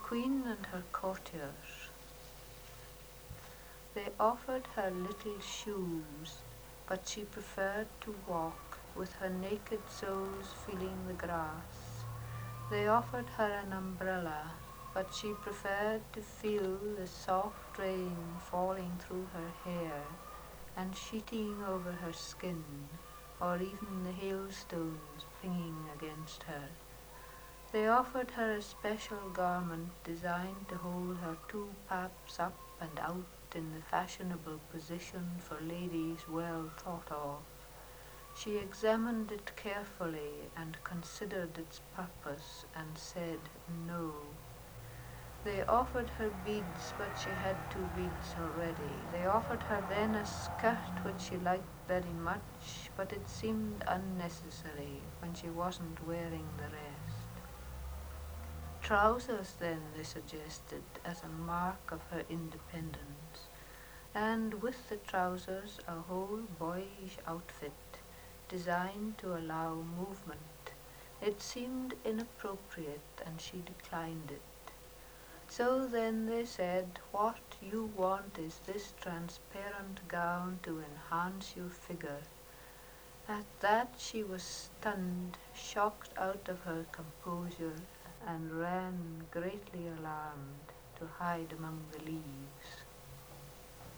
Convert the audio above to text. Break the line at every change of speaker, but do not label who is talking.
queen and her courtiers. They offered her little shoes, but she preferred to walk with her naked soles feeling the grass. They offered her an umbrella, but she preferred to feel the soft rain falling through her hair and sheeting over her skin, or even the hailstones pinging against her. They offered her a special garment designed to hold her two paps up and out in the fashionable position for ladies well thought of. She examined it carefully and considered its purpose and said no. They offered her beads, but she had two beads already. They offered her then a skirt which she liked very much, but it seemed unnecessary when she wasn't wearing the rest. Trousers then they suggested as a mark of her independence, and with the trousers a whole boyish outfit designed to allow movement. It seemed inappropriate and she declined it. So then they said, what you want is this transparent gown to enhance your figure. At that she was stunned, shocked out of her composure, and ran greatly alarmed to hide among the leaves.